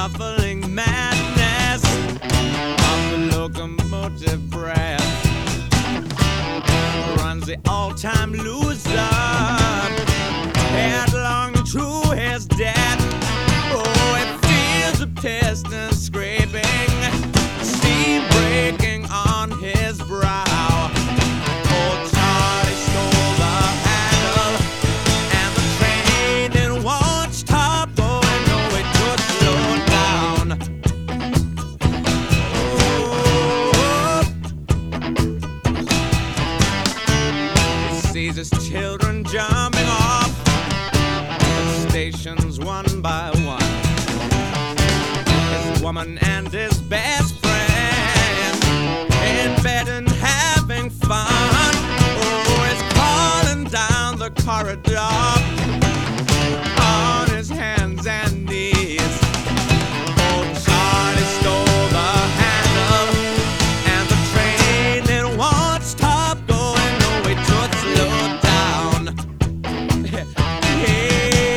shuffling madness of the locomotive breath runs the all-time loser headlong to his death. Oh, it feels the piston scraping, steam breaking on his brow. Old Charlie stole the handle, and the train it won't stop going. No, it could slow down. Oh, he sees his children jumping off the stations one by one. His woman and his best friend in bed and having fun. Oh, he's crawling down the corridor on his hands and knees. Old Charlie stole the handle, and the train it won't stop going. No, it should slow down. Yeah.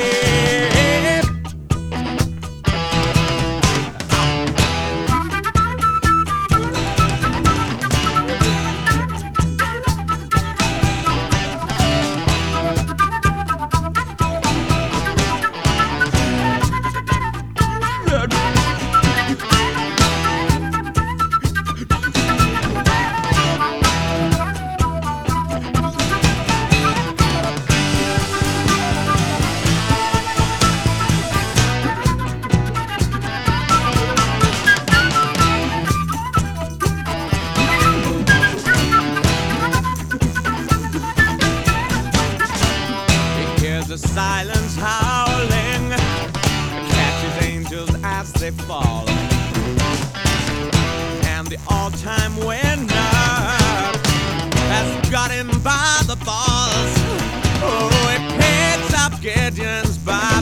The silence howling catches angels as they fall, and the all-time winner has got him by the balls. Oh, he picks up Gideon's by